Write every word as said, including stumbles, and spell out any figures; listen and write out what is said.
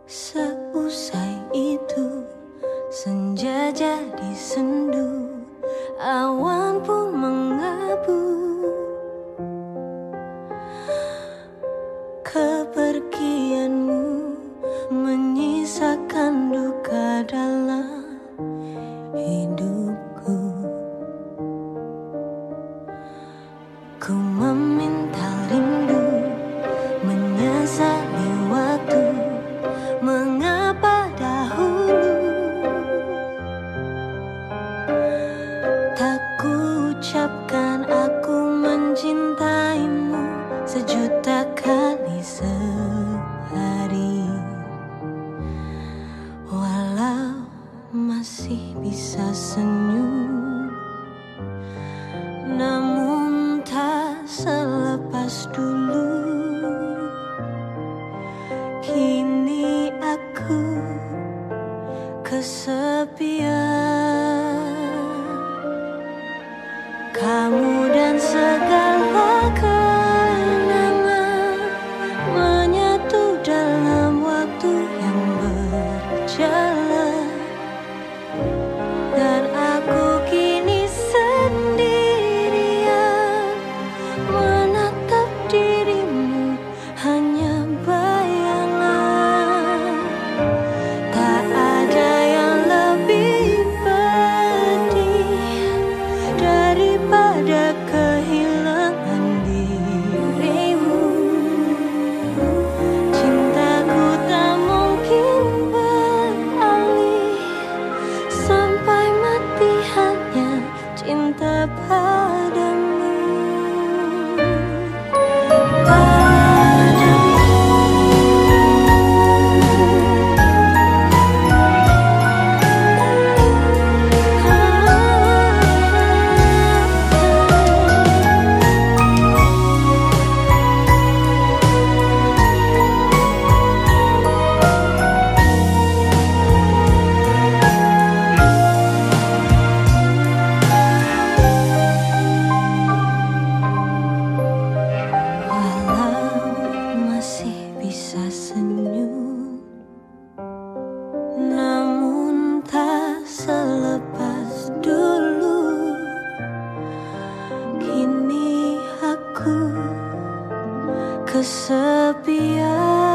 Seusai itu senja jadi sendu, awan pun mengabu. Kepergianmu menyisakan duka dalam hidupku. Ku meminta rindu, menyesali waktu. Mengapa dahulu tak ku ucapkan aku mencintaimu sejuta kali sehari. Walau masih bisa senyum, namun tak selepas dulu. Kini aku kesepian, kamu dan segala kenangan menyatu dalam waktu yang berjalan. Dan aku kini sendirian menatap dirimu, hanya bayangan. Tak ada yang lebih pedih daripada kehilangan dirimu. Cintaku tak mungkin beralih, sampai mati hanya cinta padamu. Bisa senyum, namun tak selepas dulu. Kini aku kesepian.